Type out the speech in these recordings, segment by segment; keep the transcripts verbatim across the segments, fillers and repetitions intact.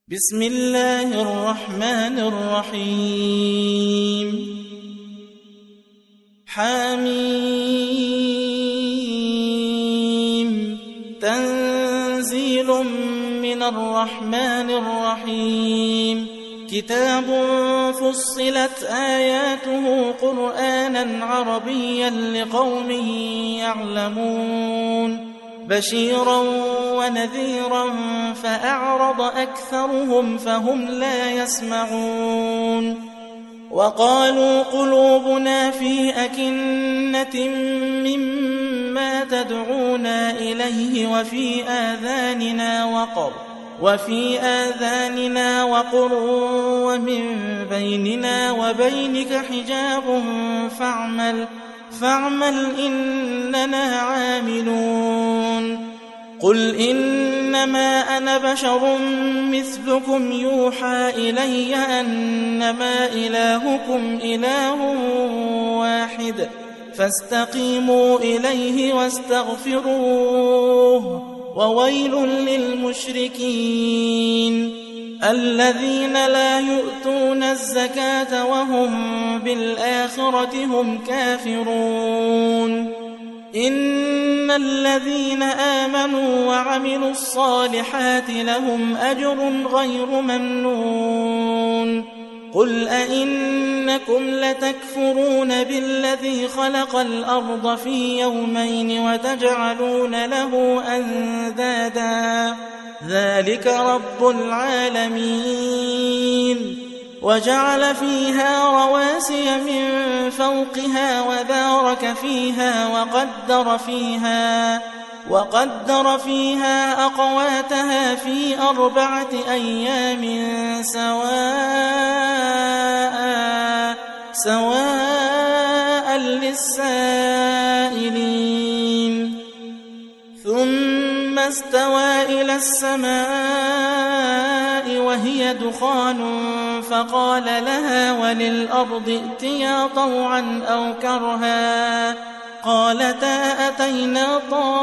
بسم الله الرحمن الرحيم حميم تنزيل من الرحمن الرحيم كتاب فصلت آياته قرآنا عربيا لقوم يعلمون بشيرا ونذيرا فأعرض أكثرهم فهم لا يسمعون وقالوا قلوبنا في أكنة مما تدعونا إليه وفي آذاننا وقر وفي آذاننا وقر ومن بيننا وبينك حجاب فاعمل فاعمل إننا عاملون قل إنما أنا بشر مثلكم يوحى إلي أنما إلهكم إله واحد فاستقيموا إليه واستغفروه وويل للمشركين الذين لا يؤتون الزكاة وهم بالآخرة هم كافرون إن الذين آمنوا وعملوا الصالحات لهم أجر غير ممنون قل أئنكم لتكفرون بالذي خلق الأرض في يومين وتجعلون له أندادا ذلك رب العالمين وجعل فيها رواسي من فوقها وبارك فيها وقدر فيها وقدر فيها أقواتها في أربعة أيام سواء سواء للسائلين ثم استوى إلى السماء وهي دخان فقال لها وللأرض ائتيا طوعا أو كرها قالتا أتينا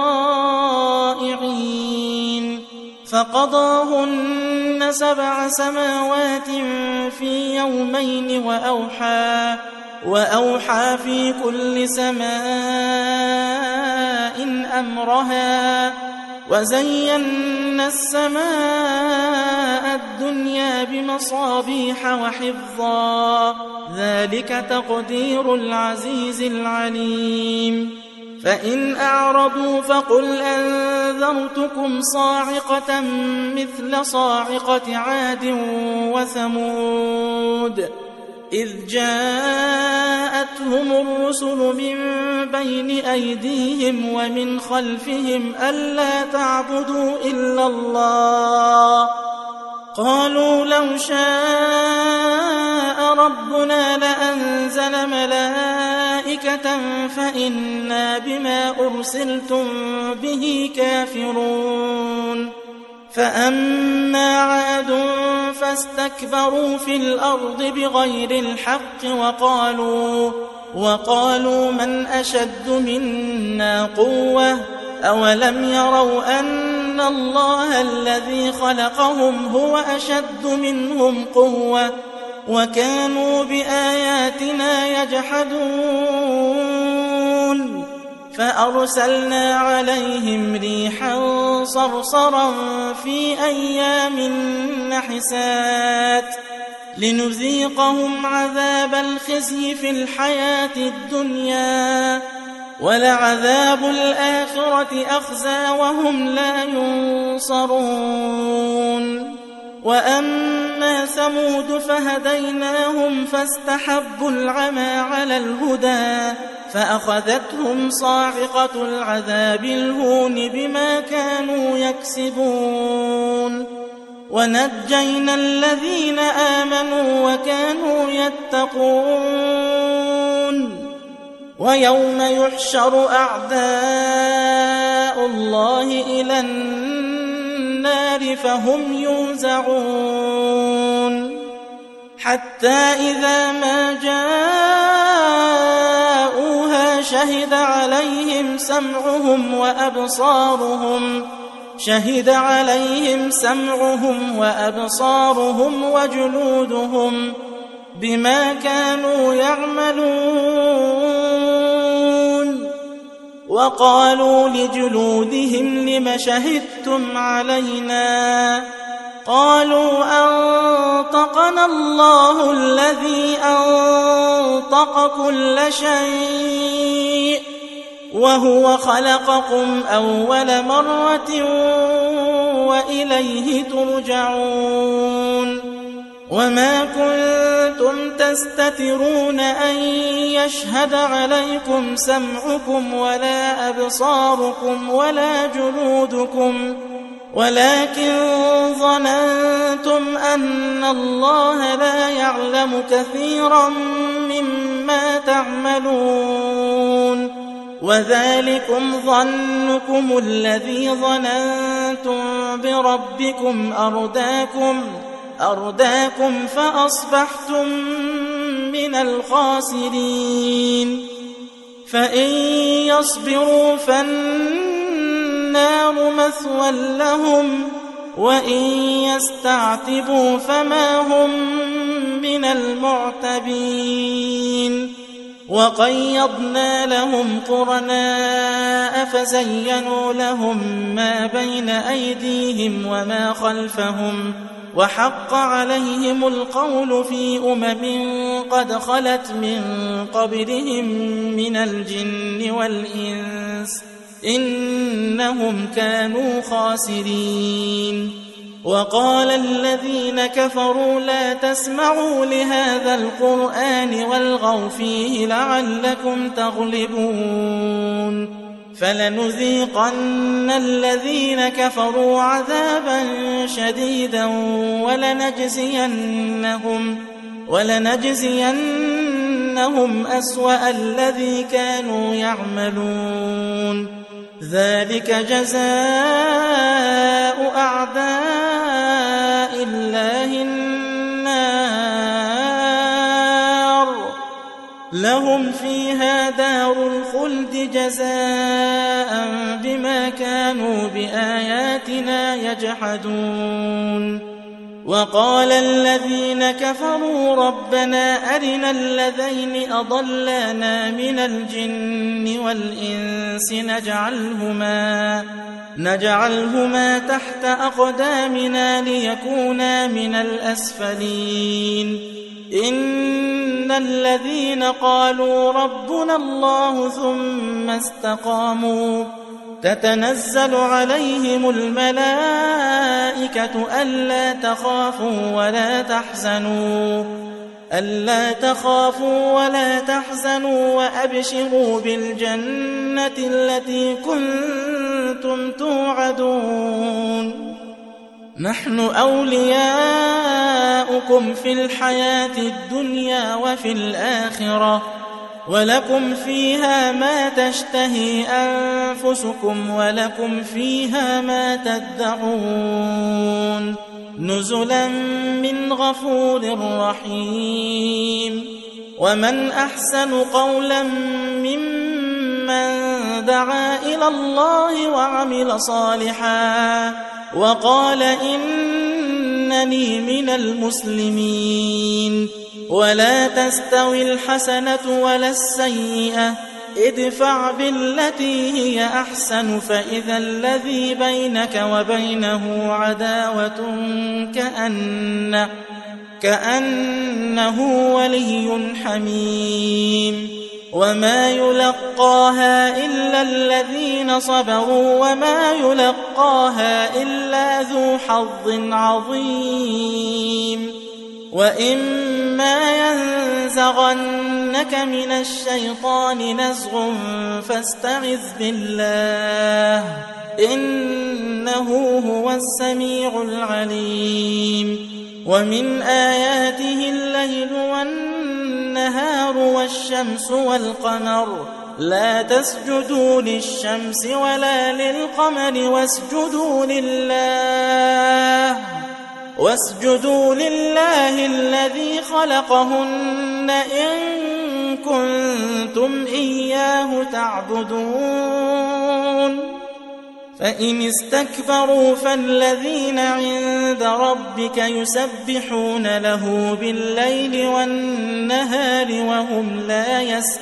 طائعين فقضاهن سبع سماوات في يومين وأوحى وأوحى في كل سماء أمرها وزينا السماء الدنيا بمصابيح وحفظا ذلك تقدير العزيز العليم فإن أعرضوا فقل أنذرتكم صاعقة مثل صاعقة عاد وثمود إذ جاءتهم الرسل من بين أيديهم ومن خلفهم ألا تعبدوا إلا الله قالوا لو شاء ربنا لأنزل ملائكة فإنا بما أرسلتم به كافرون فأما عاد فاستكبروا في الأرض بغير الحق وقالوا وقالوا من أشد منا قوة أولم يروا أن الله الذي خلقهم هو أشد منهم قوة وكانوا بآياتنا يجحدون فأرسلنا عليهم ريحا صرصرا في أيام نحسات لنذيقهم عذاب الخزي في الحياة الدنيا ولعذاب الآخرة أخزى وهم لا ينصرون وأما ثمود فهديناهم فاستحبوا العمى على الهدى فأخذتهم صاعقة العذاب الهون بما كانوا يكسبون ونجينا الذين آمنوا وكانوا يتقون ويوم يحشر أعداء الله إلى النار فهم يوزعون حتى إذا ما جاءوها شهد عليهم سمعهم وأبصارهم شهد عليهم سمعهم وأبصارهم وجلودهم بما كانوا يعملون وقالوا لجلودهم لم شهدتم علينا قالوا أنطقنا الله الذي أنطق كل شيء وهو خلقكم أول مرة وإليه ترجعون وما كنتم تستترون أن يشهد عليكم سمعكم ولا أبصاركم ولا جلودكم ولكن ظننتم أن الله لا يعلم كثيرا مما تعملون وذلكم ظنكم الذي ظننتم بربكم أرداكم أرداكم فأصبحتم من الخاسرين فإن يصبروا فالنار مثوى لهم وإن يستعتبوا فما هم من المعتبين وقيضنا لهم قرناء فزينوا لهم ما بين أيديهم وما خلفهم وحق عليهم القول في أمم قد خلت من قبلهم من الجن والإنس إنهم كانوا خاسرين وقال الذين كفروا لا تسمعوا لهذا القرآن والغوا فيه لعلكم تغلبون فلنذيقن الذين كفروا عذابا شديدا ولنجزينهم ولنجزينهم أسوأ الذي كانوا يعملون ذلك جزاء أعداء الله النار لهم فيها دار الخلد جزاء بما كانوا بآياتنا يجحدون وقال الذين كفروا ربنا أرنا الذين أضلانا من الجن والإنس نجعلهما نجعلهما تحت أقدامنا ليكونا من الأسفلين إن الذين قالوا ربنا الله ثم استقاموا تتنزل عليهم الملائكة ألا تخافوا ولا تحزنوا ألا تخافوا ولا تحزنوا وأبشروا بالجنة التي كنتم توعدون نحن أولياؤكم في الحياة الدنيا وفي الآخرة ولكم فيها ما تشتهي أنفسكم ولكم فيها ما تدعون نزلا من غفور رحيم ومن أحسن قولا ممن دعا إلى الله وعمل صالحا وقال إنني من المسلمين ولا تستوي الحسنة ولا السيئة ادفع بالتي هي أحسن فإذا الذي بينك وبينه عداوة كأنه, كأنه ولي حميم وما يلقاها إلا الذين صبروا وما يلقاها إلا ذو حظ عظيم وإما ينزغنك من الشيطان نزغ فاستعذ بالله إنه هو السميع العليم ومن آياته الليل والنهار والشمس والقمر لا تسجدوا للشمس ولا للقمر واسجدوا لله واسجدوا لله الذي خلقهن إن كنتم إياه تعبدون فإن استكبروا فالذين عند ربك يسبحون له بالليل والنهار وهم لا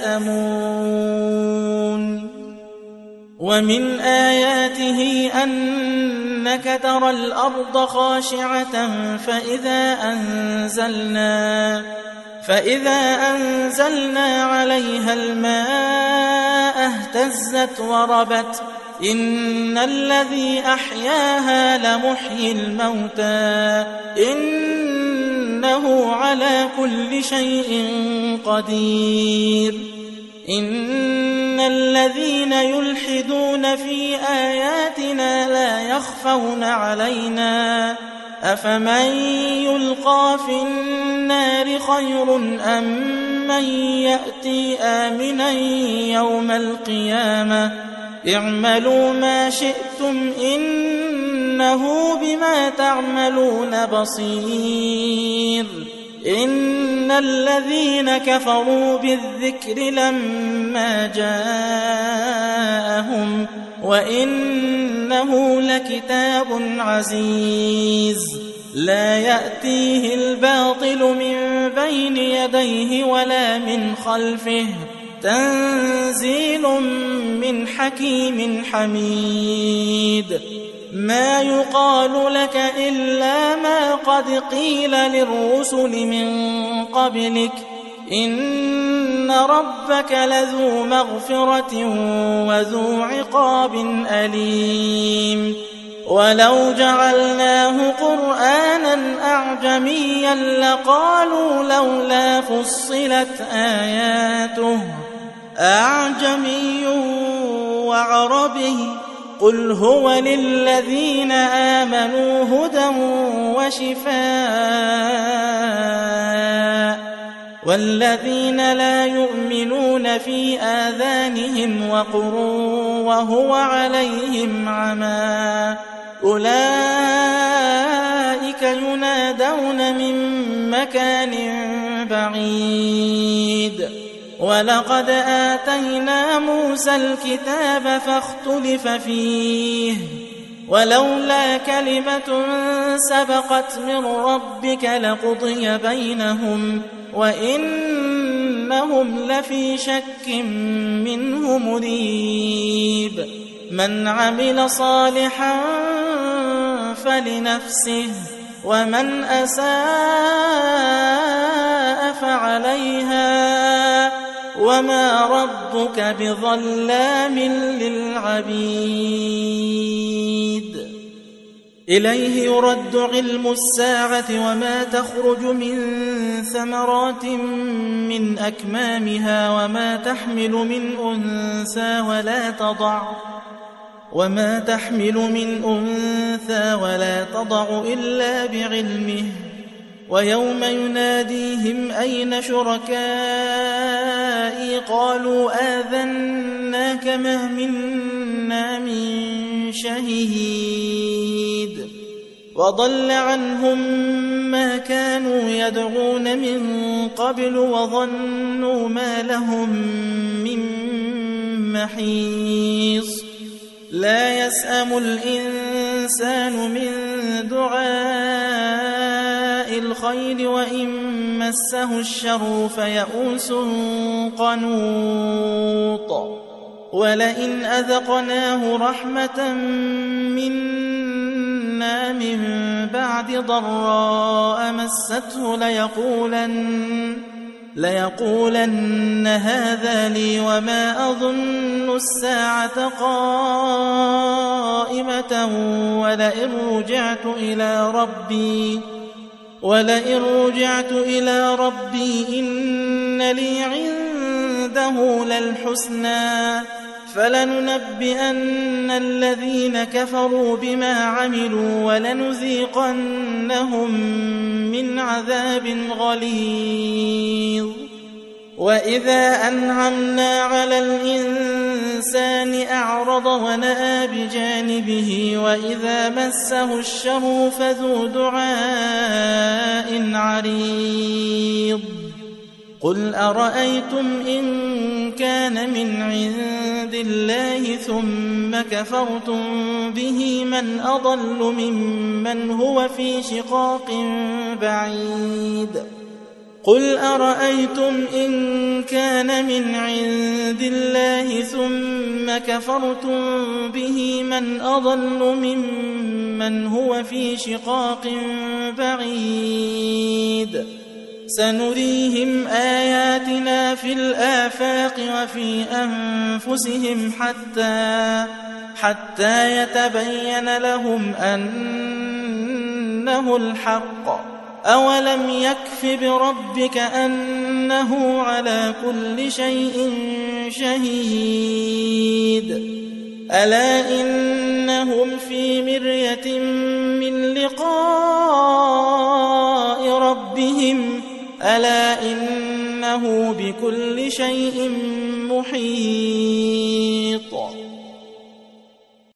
يسأمون ومن آياته أنك ترى الأرض خاشعة فإذا أنزلنا فإذا أنزلنا عليها الماء اهتزت وربت إن الذي أحياها لمحيي الموتى إنه على كل شيء قدير إن الذين يلحدون في آياتنا لا يخفون علينا أفمن يلقى في النار خير أم من يأتي آمنا يوم القيامة اعملوا ما شئتم إنه بما تعملون بصير إن الذين كفروا بالذكر لما جاءهم وإنه لكتاب عزيز لا يأتيه الباطل من بين يديه ولا من خلفه تنزيل من حكيم حميد ما يقال لك إلا ما قد قيل للرسل من قبلك إن ربك لذو مغفرة وذو عقاب أليم ولو جعلناه قرآنا أعجميا لقالوا لولا فصلت آياته أعجمي وعربي قل هو للذين آمنوا هدى وشفاء والذين لا يؤمنون في آذانهم وقر وهو عليهم عمى أولئك ينادون من مكان بعيد ولقد آتينا موسى الكتاب فاختلف فيه ولولا كلمة سبقت من ربك لقضي بينهم وإنهم لفي شك منه مريب من عمل صالحا فلنفسه ومن أساء فعليها وما ربك بظلام للعبيد إليه يرد علم الساعة وما تخرج من ثمرات من أكمامها وما تحمل من أنثى ولا تضع وما تحمل من أنثى ولا تضع إلا بعلمه ويوم يناديهم أين شركائي قالوا آذناك ما منا من شهيد وضل عنهم ما كانوا يدعون من قبل وظنوا ما لهم من محيص لا يسأم الإنسان من دعاء الخير وإن مسه الشر فيئوس قنوط ولئن أذقناه رحمة منا من بعد ضراء مسته ليقولن ليقولن هذا لي وما أظن الساعة قائمة ولئن رجعت إلى ربي ولئن رجعت إلى ربي إن لي عنده للحسنى فلننبئن الذين كفروا بما عملوا ولنذيقنهم من عذاب غليظ وإذا أنعمنا على الإنسان أعرض ونأى بجانبه وإذا مسه الشر فذو دعاء عريض قل أرأيتم إن كان من عند الله ثم كفرتم به من أضل ممن هو في شقاق بعيد قل أرأيتم إن كان من عند الله ثم كفرتم به من أضل ممن هو في شقاق بعيد سنريهم آياتنا في الآفاق وفي أنفسهم حتى حتى يتبين لهم أنه الحق أولم يكف بربك أنه على كل شيء شهيد ألا إنهم في مرية من لقاء ربهم ألا إنه بكل شيء محيط